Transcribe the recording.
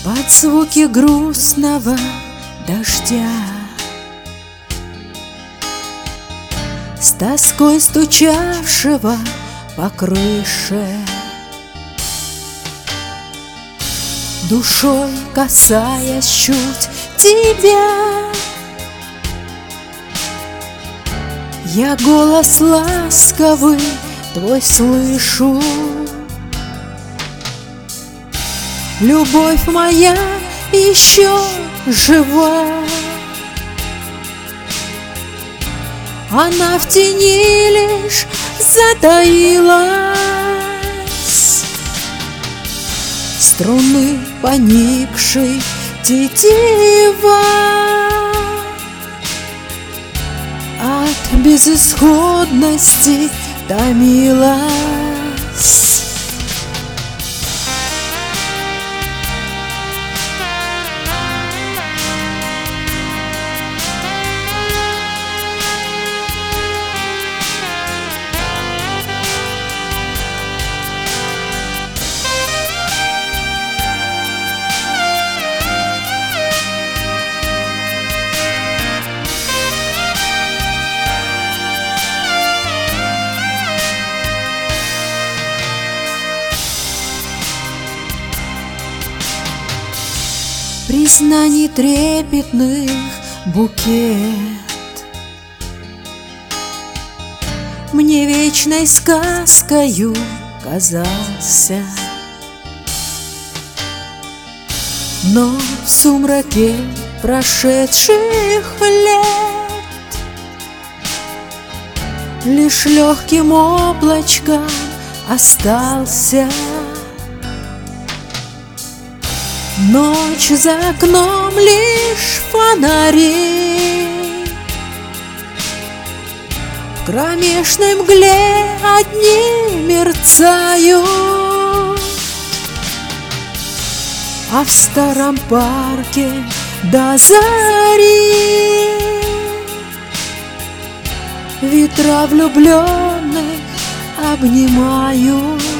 под звуки грустного дождя, с тоской стучавшего по крыше, душой касаясь чуть тебя. Я голос ласковый твой слышу. Любовь моя еще жива, она в тени лишь затаилась, струны поникшей тетива. От безысходности томилась. Признаний трепетных букет мне вечной сказкою казался, но в сумраке прошедших лет лишь легким облачком остался. Ночь за окном лишь фонари, в кромешной мгле одни мерцают, а в старом парке до зари ветра влюбленных обнимают.